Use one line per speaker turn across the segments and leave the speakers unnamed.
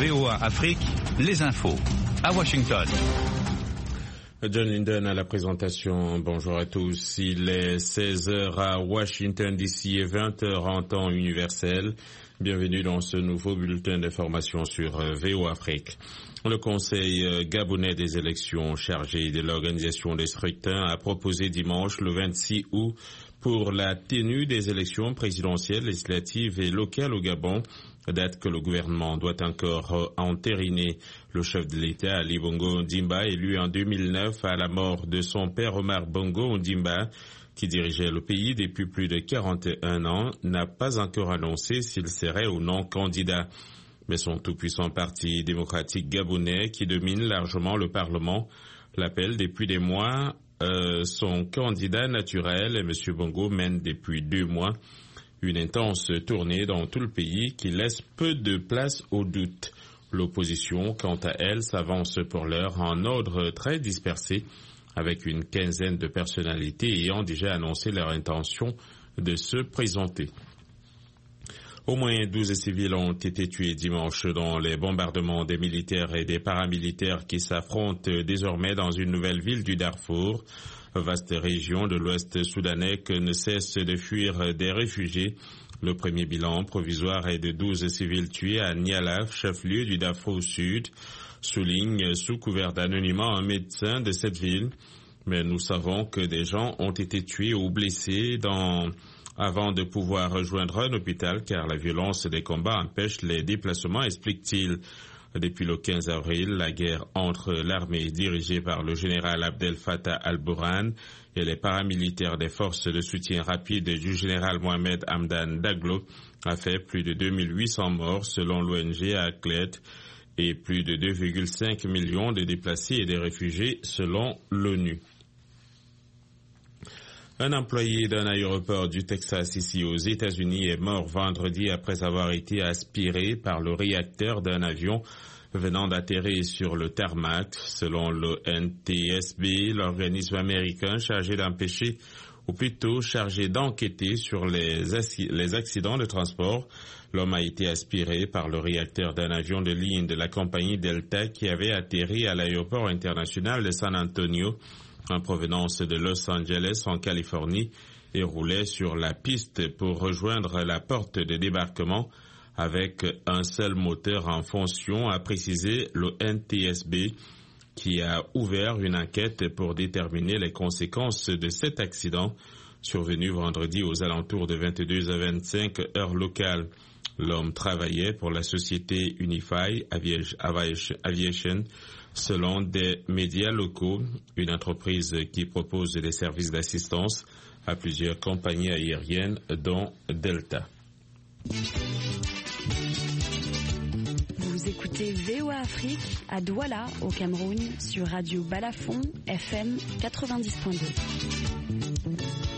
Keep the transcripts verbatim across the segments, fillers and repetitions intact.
V O A Afrique, les infos. À Washington.
John Linden à la présentation. Bonjour à tous. Il est seize heures à Washington D C et vingt heures en temps universel. Bienvenue dans ce nouveau bulletin d'information sur V O A Afrique. Le Conseil gabonais des élections chargé de l'organisation des scrutins a proposé dimanche le vingt-six août pour la tenue des élections présidentielles, législatives et locales au Gabon, date que le gouvernement doit encore entériner. Le chef de l'État, Ali Bongo Ondimba, élu en deux mille neuf à la mort de son père Omar Bongo Ondimba, qui dirigeait le pays depuis plus de quarante et un ans, n'a pas encore annoncé s'il serait ou non candidat. Mais son tout-puissant parti démocratique gabonais, qui domine largement le Parlement, l'appelle depuis des mois euh, son candidat naturel, et M. Bongo mène depuis deux mois une intense tournée dans tout le pays qui laisse peu de place au doute. L'opposition, quant à elle, s'avance pour l'heure en ordre très dispersé, avec une quinzaine de personnalités ayant déjà annoncé leur intention de se présenter. Au moins douze civils ont été tués dimanche dans les bombardements des militaires et des paramilitaires qui s'affrontent désormais dans une nouvelle ville du Darfour, vaste région de l'Ouest soudanais que ne cesse de fuir des réfugiés. Le premier bilan provisoire est de douze civils tués à Nialaf, chef-lieu du Darfour Sud, souligne sous couvert d'anonymat un médecin de cette ville. Mais nous savons que des gens ont été tués ou blessés dans... avant de pouvoir rejoindre un hôpital car la violence des combats empêche les déplacements, explique-t-il. Depuis le quinze avril, la guerre entre l'armée dirigée par le général Abdel Fattah al-Burhan et les paramilitaires des forces de soutien rapide du général Mohamed Hamdan Daglo a fait plus de deux mille huit cents morts selon l'O N G Aclet et plus de deux virgule cinq millions de déplacés et de réfugiés selon l'ONU. Un employé d'un aéroport du Texas ici aux États-Unis est mort vendredi après avoir été aspiré par le réacteur d'un avion venant d'atterrir sur le tarmac. Selon le N T S B, l'organisme américain chargé d'empêcher, ou plutôt chargé d'enquêter sur les, les accidents de transport, l'homme a été aspiré par le réacteur d'un avion de ligne de la compagnie Delta qui avait atterri à l'aéroport international de San Antonio en provenance de Los Angeles en Californie et roulait sur la piste pour rejoindre la porte de débarquement avec un seul moteur en fonction, a précisé le N T S B qui a ouvert une enquête pour déterminer les conséquences de cet accident survenu vendredi aux alentours de vingt-deux heures vingt-cinq heure locale. L'homme travaillait pour la société Unify Aviation, selon des médias locaux, une entreprise qui propose des services d'assistance à plusieurs compagnies aériennes, dont Delta.
Vous écoutez V O A Afrique à Douala, au Cameroun, sur Radio Balafon, F M quatre-vingt-dix point deux.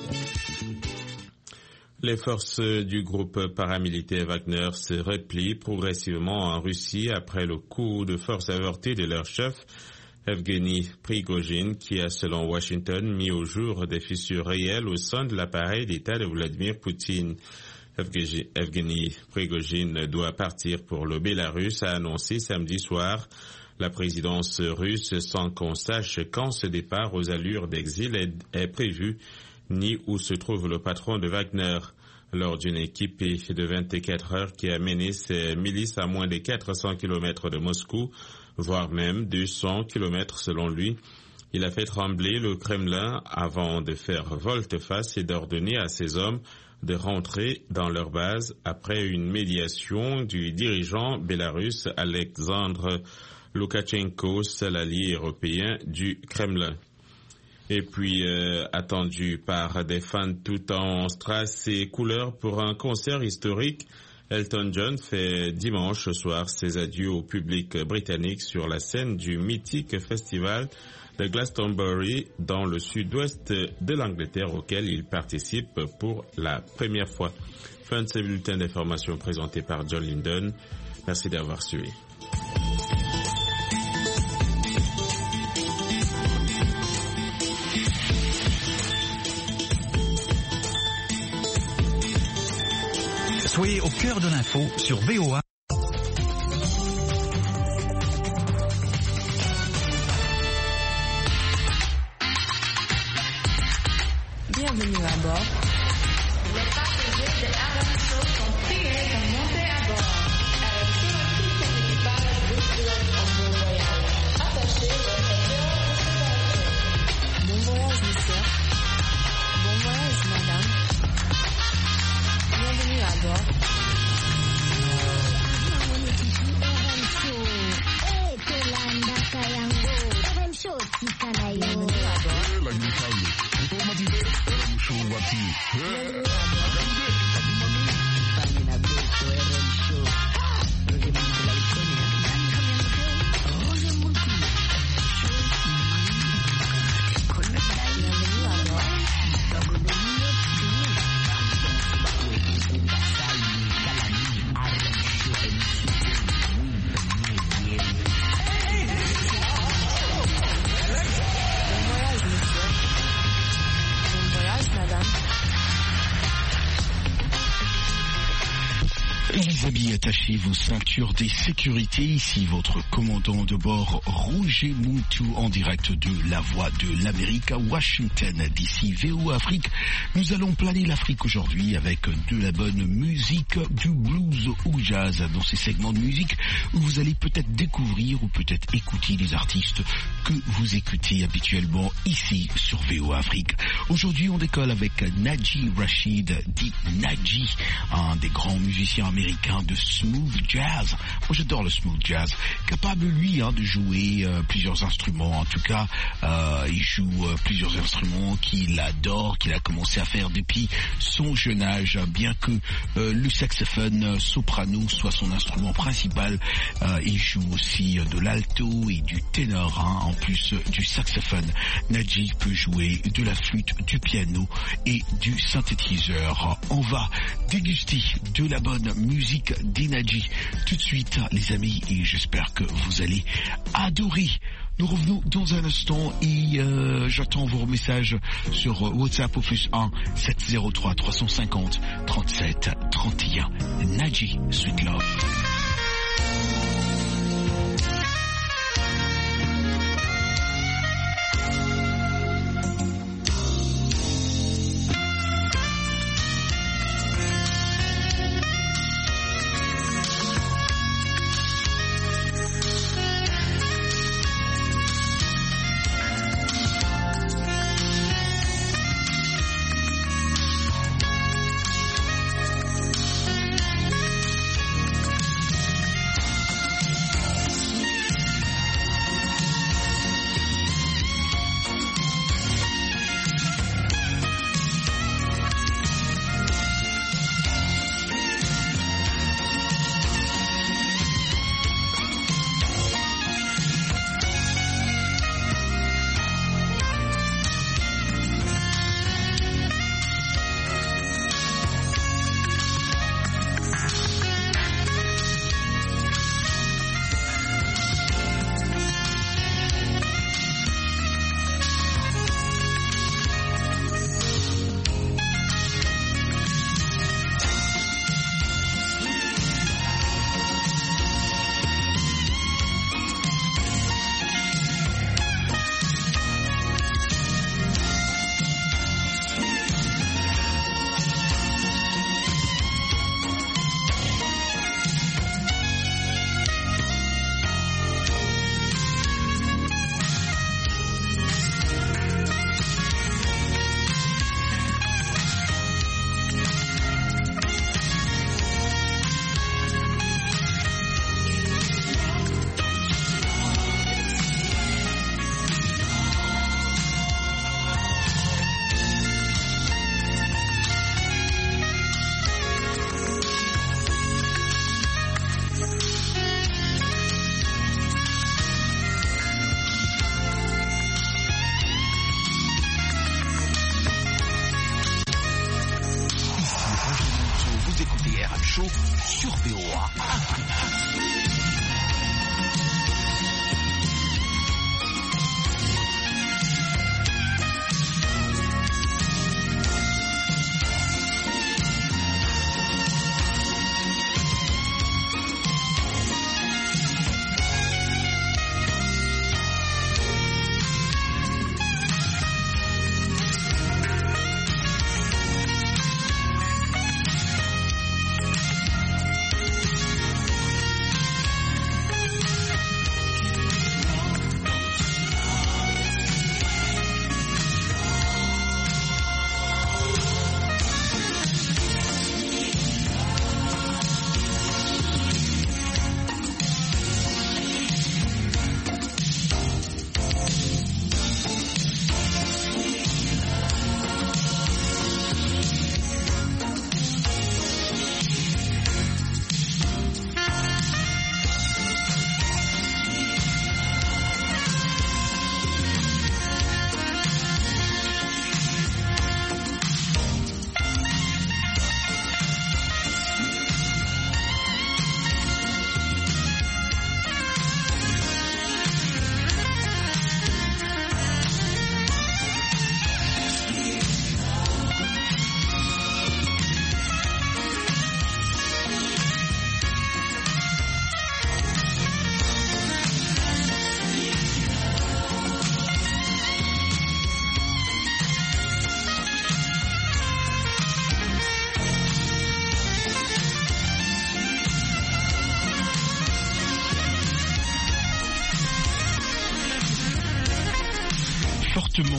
Les forces du groupe paramilitaire Wagner se replient progressivement en Russie après le coup de force avorté de leur chef, Evgeny Prigojine, qui a, selon Washington, mis au jour des fissures réelles au sein de l'appareil d'État de Vladimir Poutine. Evgeny Prigojine doit partir pour le Bélarus, a annoncé samedi soir la présidence russe, sans qu'on sache quand ce départ aux allures d'exil est, est prévu, ni où se trouve le patron de Wagner. Lors d'une équipée de vingt-quatre heures qui a mené ses milices à moins de quatre cents kilomètres de Moscou, voire même deux cents kilomètres selon lui, il a fait trembler le Kremlin avant de faire volte-face et d'ordonner à ses hommes de rentrer dans leur base après une médiation du dirigeant bélarusse Alexandre Loukachenko, seul allié européen du Kremlin. Et puis, euh, attendu par des fans tout en strass et couleurs pour un concert historique, Elton John fait dimanche soir ses adieux au public britannique sur la scène du mythique festival de Glastonbury dans le sud-ouest de l'Angleterre auquel il participe pour la première fois. Fin de ce bulletin d'information présenté par John Linden. Merci d'avoir suivi.
Soyez au cœur de l'info sur V O A.
Bienvenue à bord.
Les passagers de Alan Show sont priés de monter à bord. Avec tout son équipage de pilotes en bon voyage. Attachez votre ceinture de sécurité.
Bon voyage, monsieur. Bon voyage, madame. Bienvenue à bord.
Les amis, attachez vos ceintures des sécurités. Ici votre commandant de bord, Roger Muntu, en direct de la Voix de l'Amérique à Washington, d'ici V O Afrique. Nous allons planer l'Afrique aujourd'hui avec de la bonne musique, du blues au jazz, dans ces segments de musique où vous allez peut-être découvrir ou peut-être écouter des artistes que vous écoutez habituellement ici sur V O Afrique. Aujourd'hui, on décolle avec Naji Rashid, dit Naji, un des grands musiciens américains de smooth jazz. Moi j'adore le smooth jazz, capable lui hein, de jouer euh, plusieurs instruments. En tout cas euh, il joue euh, plusieurs instruments qu'il adore, qu'il a commencé à faire depuis son jeune âge, bien que euh, le saxophone soprano soit son instrument principal. Euh, il joue aussi de l'alto et du ténor hein, en plus du saxophone. Naji peut jouer de la flûte, du piano et du synthétiseur. On va déguster de la bonne musique d'Inaji tout de suite les amis, et j'espère que vous allez adorer. Nous revenons dans un instant et euh, j'attends vos messages sur WhatsApp au plus un sept zéro trois trois cinq zéro trente-sept trente et un. Naji, Sweet Love. Show sur V O A Afrique.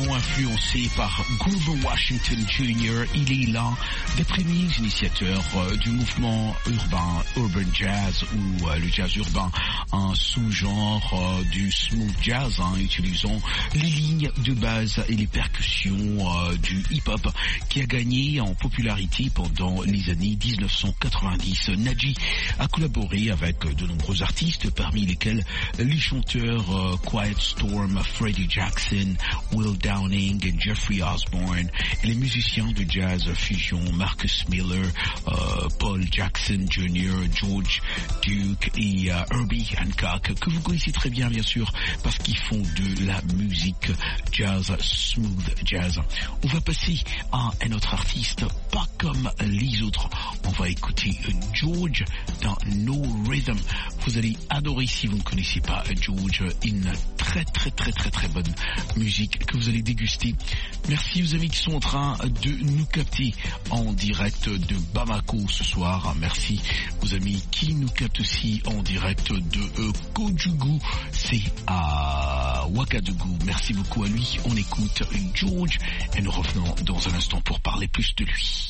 fortement influencé par Grover Washington junior Il est l'un des premiers initiateurs euh, du mouvement urbain, urban jazz ou euh, le jazz urbain, un sous-genre euh, du smooth jazz, hein, utilisant les lignes de base et les percussions euh, du hip-hop qui a gagné en popularité pendant les années dix-neuf cent quatre-vingt-dix. Naji a collaboré avec de nombreux artistes, parmi lesquels les chanteurs euh, Quiet Storm, Freddie Jackson, Will Downing et Jeffrey Osborne, et les musiciens de jazz fusion Marcus Miller, euh, Paul Jackson junior, George Duke et euh, Herbie Hancock, que vous connaissez très bien bien sûr parce qu'ils font de la musique jazz, smooth jazz. On va passer à un autre artiste, pas comme les autres. On va écouter George dans No Rhythm. Vous allez adorer si vous ne connaissez pas George, une très très très très très bonne musique que vous allez déguster. Merci aux amis qui sont en train de nous capter en direct de Bamako ce soir. Merci aux amis qui nous captent aussi en direct de euh, Kojugu, c'est à Ouagadougou. Merci beaucoup à lui. On écoute George et nous revenons dans un instant pour parler plus de lui.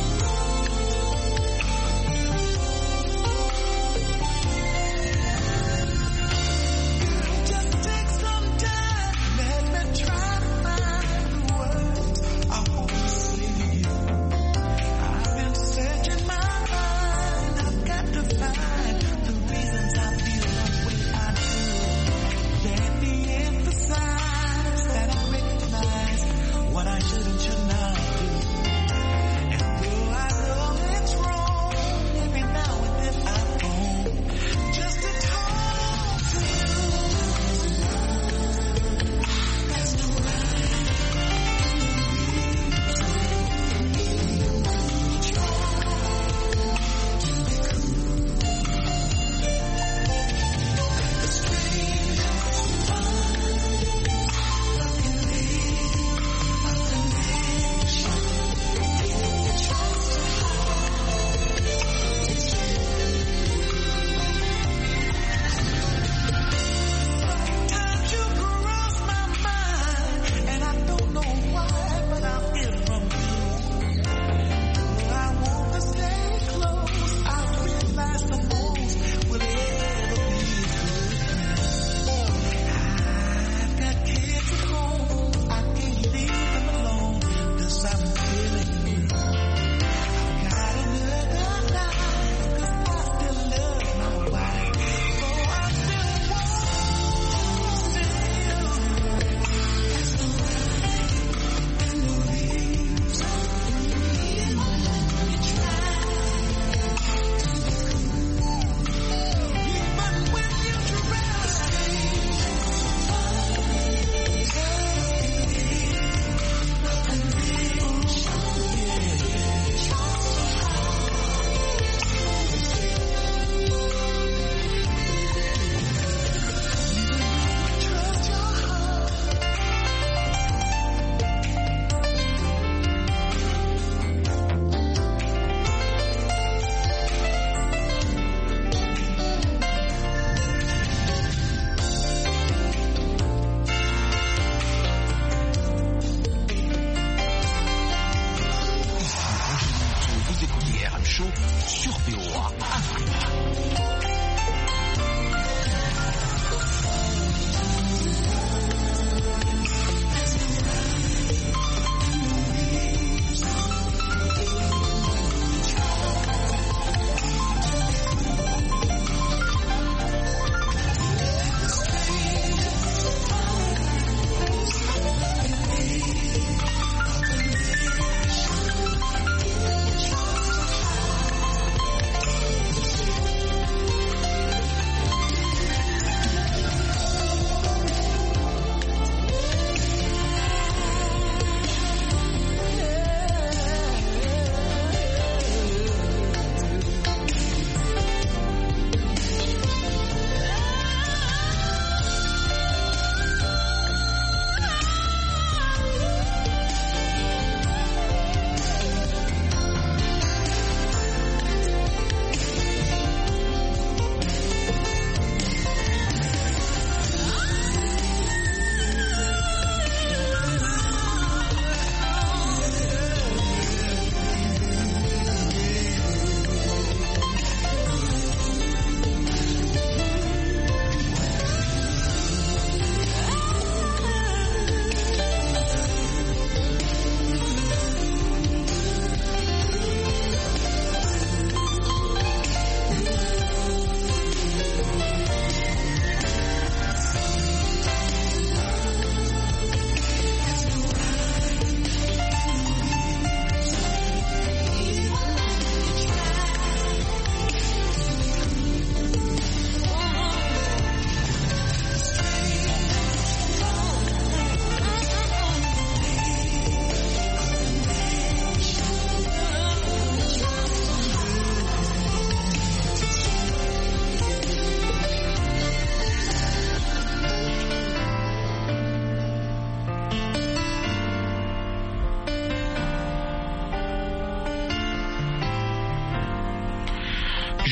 Thank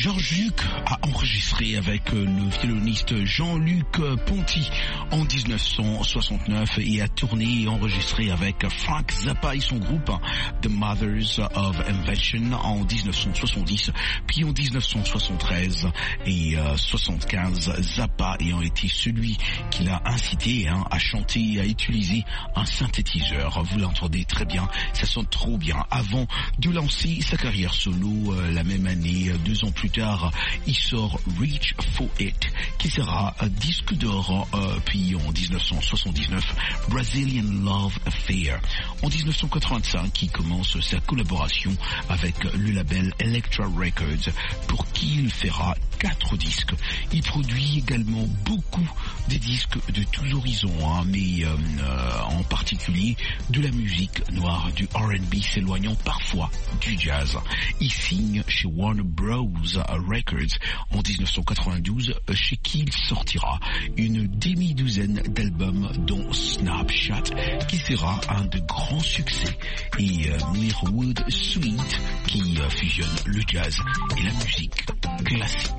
George Duke a enregistré avec le violoniste Jean-Luc Ponty en dix-neuf cent soixante-neuf et a tourné et enregistré avec Frank Zappa et son groupe The Mothers of Invention en dix-neuf cent soixante-dix, puis en dix-neuf cent soixante-treize et euh, soixante-quinze, Zappa ayant été celui qui l'a incité hein, à chanter et à utiliser un synthétiseur. Vous l'entendez très bien, ça sonne trop bien. Avant de lancer sa carrière solo, euh, la même année, deux ans plus tard, il sort Reach for It, qui sera un disque d'or, euh, puis en dix-neuf cent soixante-dix-neuf, Brazilian Love Affair. En dix-neuf cent quatre-vingt-cinq, il commence sa collaboration avec le label Elektra Records, pour qui il fera quatre disques. Il produit également beaucoup des disques de tous horizons, hein, mais euh, euh, en particulier de la musique noire, du R and B, s'éloignant parfois du jazz. Il signe chez Warner Bros. Records en dix-neuf cent quatre-vingt-douze, chez qui il sortira une demi-douzaine d'albums, dont Snapshot, qui sera un de grands succès, et euh, Mirwood Suite, qui euh, fusionne le jazz et la musique classique.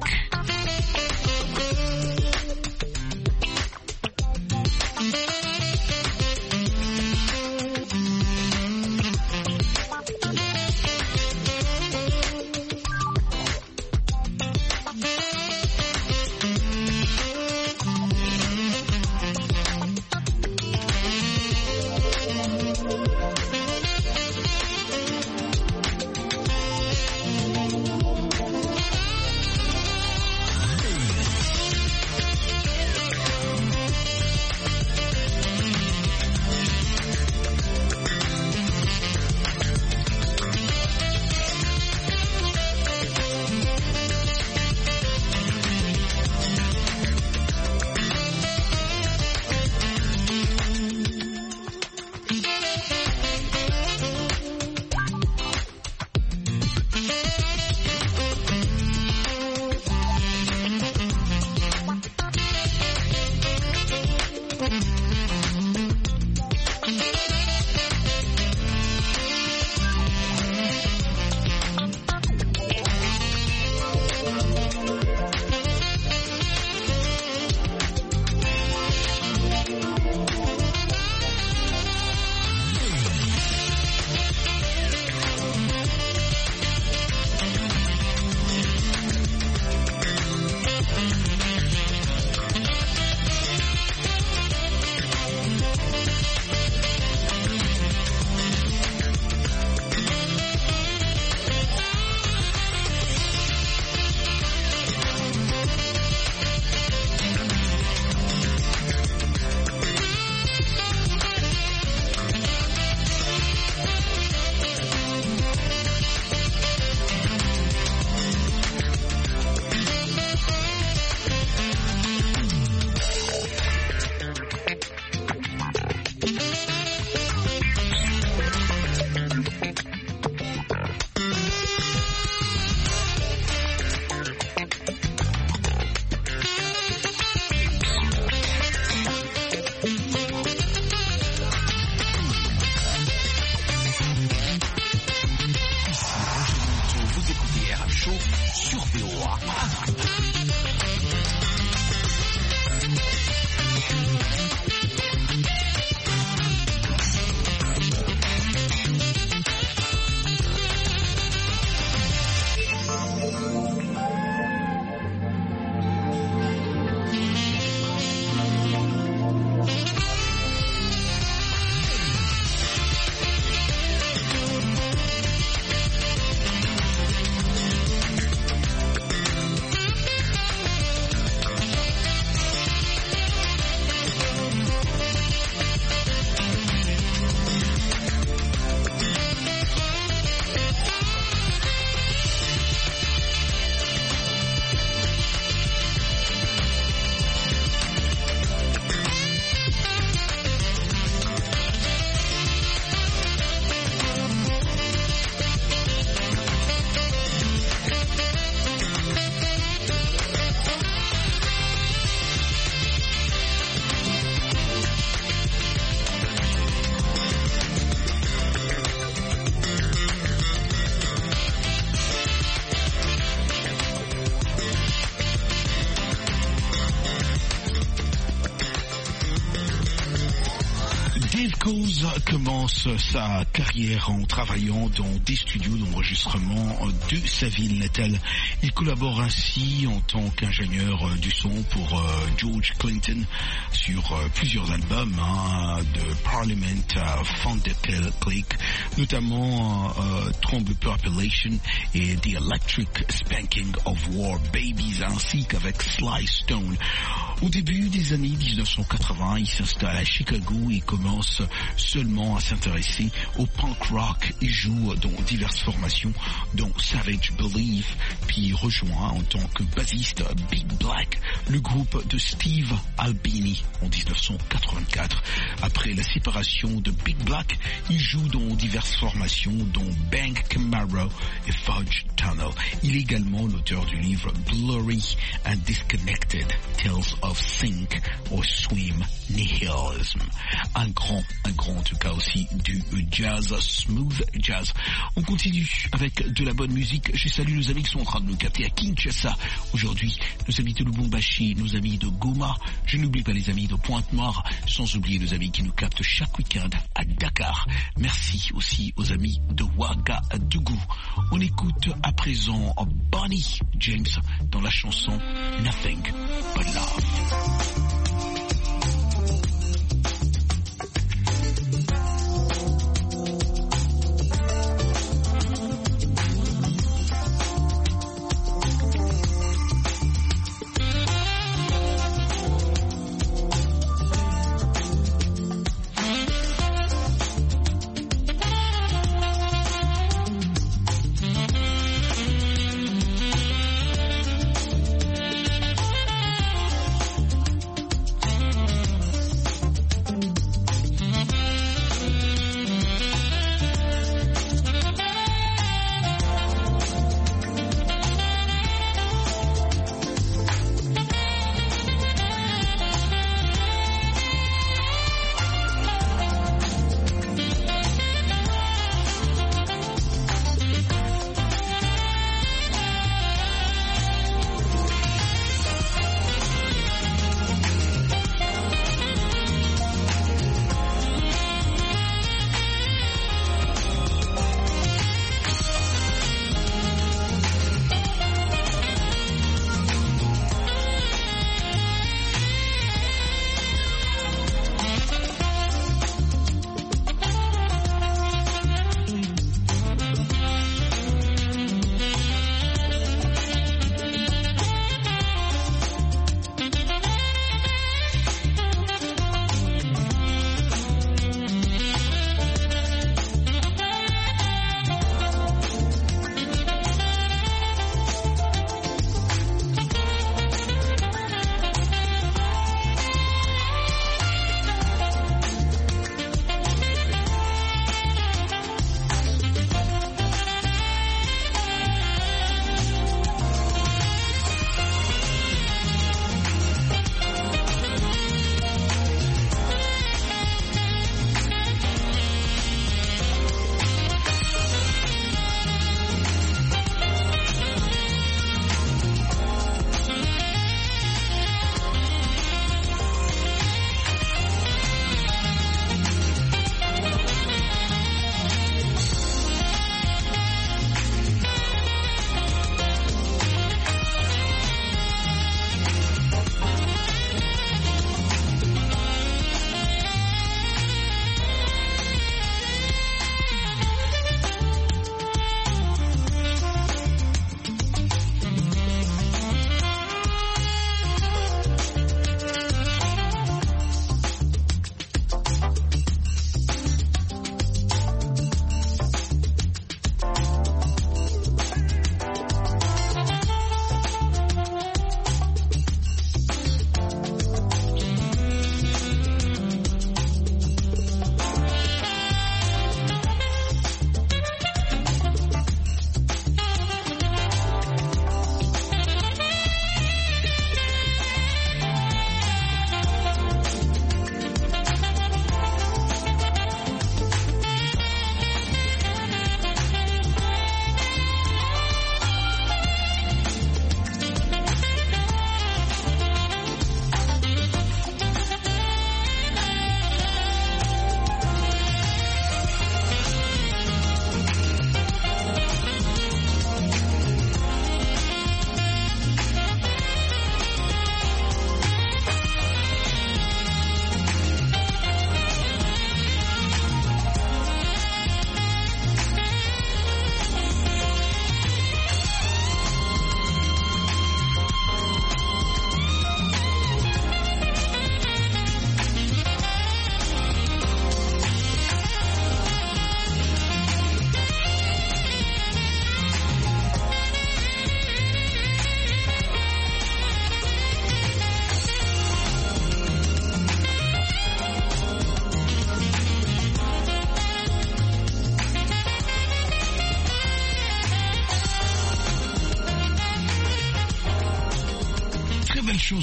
Dave Koz commence sa carrière en travaillant dans des studios d'enregistrement de sa ville natale. Il collabore ainsi en tant qu'ingénieur du son pour euh, George Clinton sur euh, plusieurs albums hein, de Parliament à Thunderclick, notamment euh, Trombe Population et The Electric Spanking of War Babies, ainsi qu'avec Sly Stone. Au début des années dix-neuf cent quatre-vingts, il s'installe à Chicago et commence seulement à s'intéresser au punk rock. Il joue dans diverses formations, dont Savage Belief, puis rejoint en tant que bassiste Big Black, le groupe de Steve Albini en dix-neuf cent quatre-vingt-quatre. Après la séparation de Big Black, il joue dans diverses formations, dont Bank Camaro et Fudge Tunnel. Il est également l'auteur du livre Blurry and Disconnected, Tales of Sink or Swim Nihilism. Un grand, un grand en tout cas aussi du jazz, smooth jazz. On continue avec de la bonne musique. Je salue nos amis qui sont en train de nous capter à Kinshasa aujourd'hui, nos amis de Lubumbashi, nos amis de Goma. Je n'oublie pas les amis de Pointe-Noire, sans oublier nos amis qui nous captent chaque week-end à Dakar. Merci aussi aux amis de Ouagadougou. On écoute à présent Bonnie James dans la chanson Nothing But Love.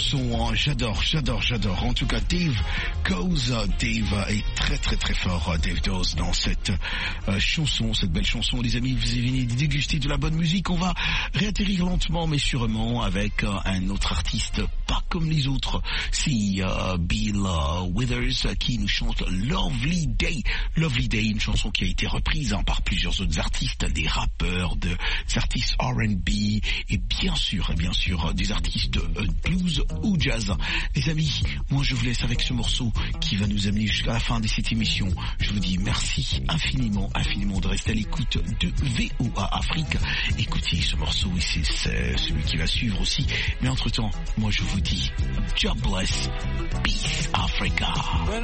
chanson, hein. j'adore, j'adore, j'adore. En tout cas, Dave Koz, Dave est très très très fort, Dave Dawes, dans cette euh, chanson, cette belle chanson. Les amis, vous venez de déguster de la bonne musique. On va réatterrir lentement mais sûrement avec euh, un autre artiste, pas comme les autres. C'est euh, Bill euh, Withers euh, qui nous chante Lovely Day. Lovely Day, une chanson qui a été reprise hein, par plusieurs autres artistes, des rappeurs, de, des artistes R and B et bien sûr, bien sûr, des artistes euh, blues ou jazz. Les amis, moi je vous laisse avec ce morceau qui va nous amener jusqu'à la fin de cette émission. Je vous dis merci infiniment, infiniment de rester à l'écoute de V O A Afrique. Écoutez ce morceau et c'est, c'est celui qui va suivre aussi. Mais entre temps, moi je vous dis, God bless, peace Africa.